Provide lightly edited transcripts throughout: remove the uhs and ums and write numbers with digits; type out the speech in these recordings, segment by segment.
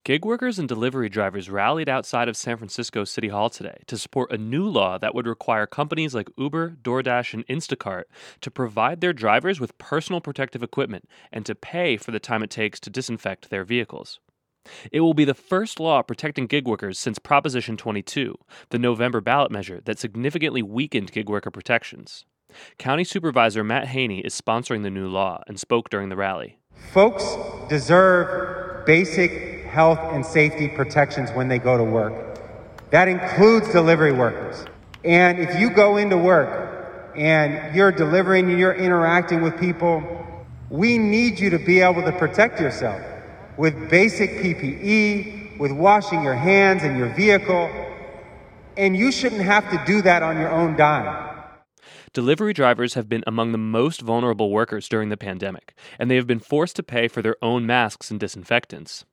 Gig workers and delivery drivers rallied outside of San Francisco City Hall today to support a new law that would require companies like Uber, DoorDash, and Instacart to provide their drivers with personal protective equipment and to pay for the time it takes to disinfect their vehicles. It will be the first law protecting gig workers since Proposition 22, the November ballot measure that significantly weakened gig worker protections. County Supervisor Matt Haney is sponsoring the new law and spoke during the rally. Folks deserve basic health and safety protections when they go to work. That includes delivery workers. And if you go into work and you're delivering and you're interacting with people, we need you to be able to protect yourself with basic PPE, with washing your hands and your vehicle. And you shouldn't have to do that on your own dime. Delivery drivers have been among the most vulnerable workers during the pandemic, and they have been forced to pay for their own masks and disinfectants.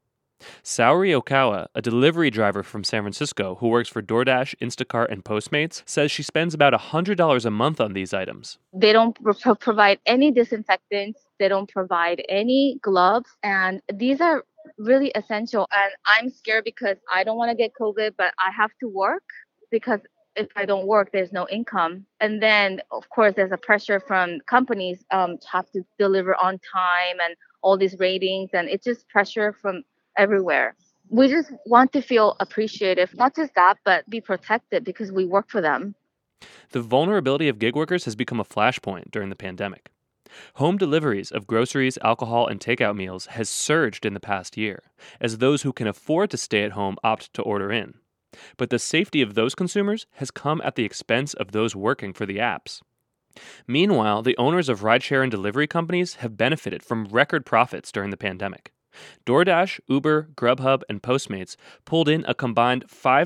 Saori Okawa, a delivery driver from San Francisco who works for DoorDash, Instacart, and Postmates, says she spends about $100 a month on these items. They don't provide any disinfectants. They don't provide any gloves. And these are really essential. And I'm scared because I don't want to get COVID, but I have to work because if I don't work, there's no income. And then, of course, there's a pressure from companies to have to deliver on time and all these ratings. And it's just pressure from everywhere. We just want to feel appreciative, not just that, but be protected because we work for them. The vulnerability of gig workers has become a flashpoint during the pandemic. Home deliveries of groceries, alcohol, and takeout meals has surged in the past year, as those who can afford to stay at home opt to order in. But the safety of those consumers has come at the expense of those working for the apps. Meanwhile, the owners of rideshare and delivery companies have benefited from record profits during the pandemic. DoorDash, Uber, Grubhub, and Postmates pulled in a combined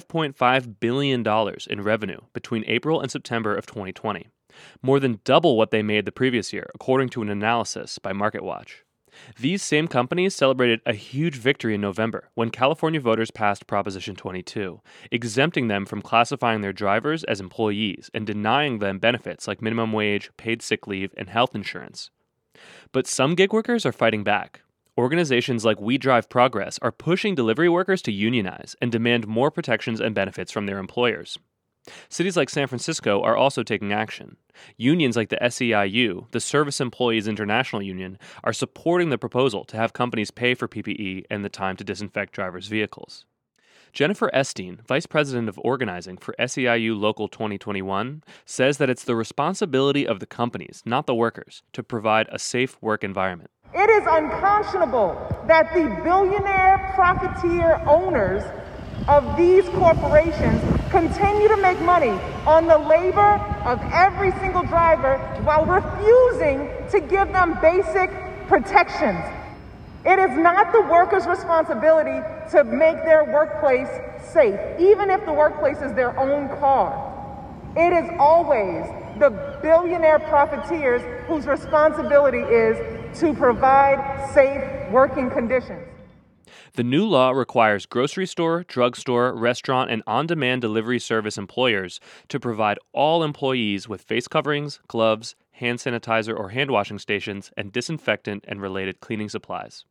$5.5 billion in revenue between April and September of 2020, more than double what they made the previous year, according to an analysis by MarketWatch. These same companies celebrated a huge victory in November when California voters passed Proposition 22, exempting them from classifying their drivers as employees and denying them benefits like minimum wage, paid sick leave, and health insurance. But some gig workers are fighting back. Organizations like We Drive Progress are pushing delivery workers to unionize and demand more protections and benefits from their employers. Cities like San Francisco are also taking action. Unions like the SEIU, the Service Employees International Union, are supporting the proposal to have companies pay for PPE and the time to disinfect drivers' vehicles. Jennifer Esteen, Vice President of Organizing for SEIU Local 2021, says that it's the responsibility of the companies, not the workers, to provide a safe work environment. It is unconscionable that the billionaire profiteer owners of these corporations continue to make money on the labor of every single driver while refusing to give them basic protections. It is not the workers' responsibility to make their workplace safe, even if the workplace is their own car. It is always the billionaire profiteers whose responsibility is to provide safe working conditions. The new law requires grocery store, drugstore, restaurant, and on-demand delivery service employers to provide all employees with face coverings, gloves, hand sanitizer or hand washing stations, and disinfectant and related cleaning supplies.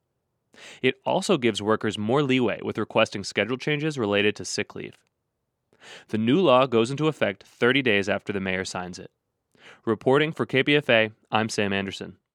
It also gives workers more leeway with requesting schedule changes related to sick leave. The new law goes into effect 30 days after the mayor signs it. Reporting for KPFA, I'm Sam Anderson.